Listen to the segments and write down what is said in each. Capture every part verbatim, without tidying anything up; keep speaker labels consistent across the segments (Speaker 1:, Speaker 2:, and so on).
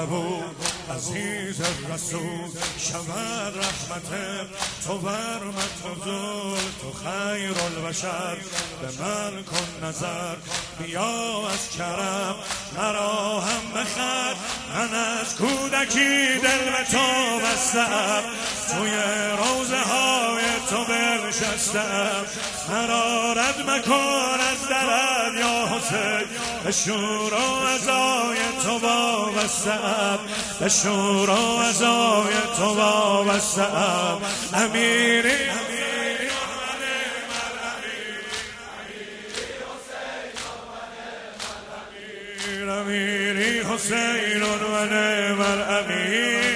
Speaker 1: قبول عزیز رسول شود رحمت تو بر من نزول تو خیر البشر به من کن نظر بیا از کرم مرا هم بخر من از کودکی دل به تو بستم توی روزه های تو بنشستم مرا رد مکن از درد یا حسین به شور و عزای تو وابسته‌ام به شور و عزای تو وابسته‌ام امیری امیری حسین و نعم الامیر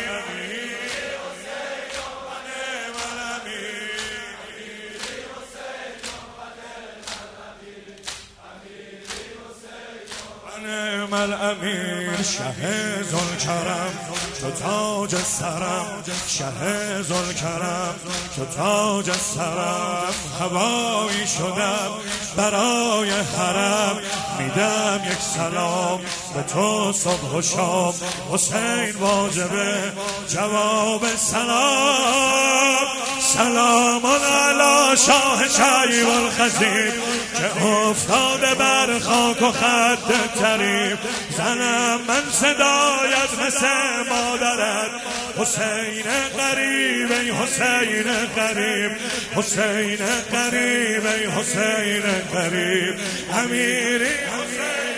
Speaker 1: نعم الامیر شه ذوالکرم تو تاج سرم شه ذوالکرم تو تاج سرم هوایی شدم برای حرم میدم یک سلام به تو صبح و شام حسین واجبه جواب سلام سلام علی شاه شیب الخزیر که افتاده بر خاک و خد تریم زنم من صدایت مثل مادرت حسین قریب ای حسین قریب حسین قریب ای حسین قریب امیری حسین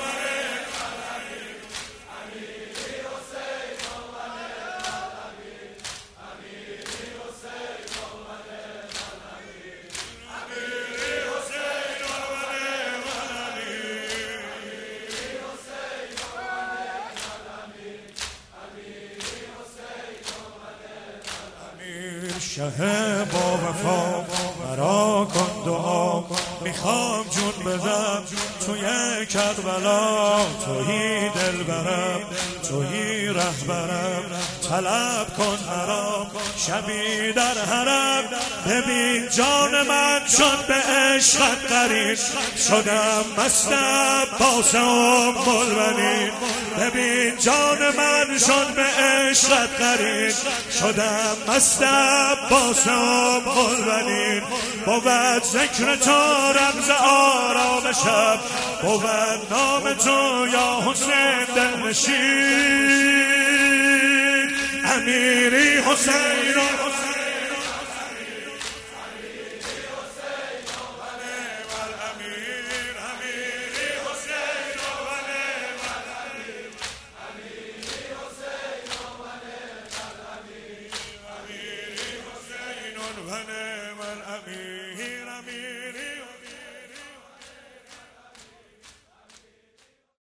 Speaker 1: شه با وفا مرا کن دعا میخوام جون بدم توی کربلا تویی دلبرم تویی رهبرم طلب کن مرا شبی در حرم ببین جان من شد به عشقت غریب شدم مست عباس ام البنین ببین جان من شد به عشقت غریب شدم مست عباس ام البنین بود ذکر تو رمز آرام شب بود نام تو یا حسین دلنشین امیری حسین ونعم الامیر امیر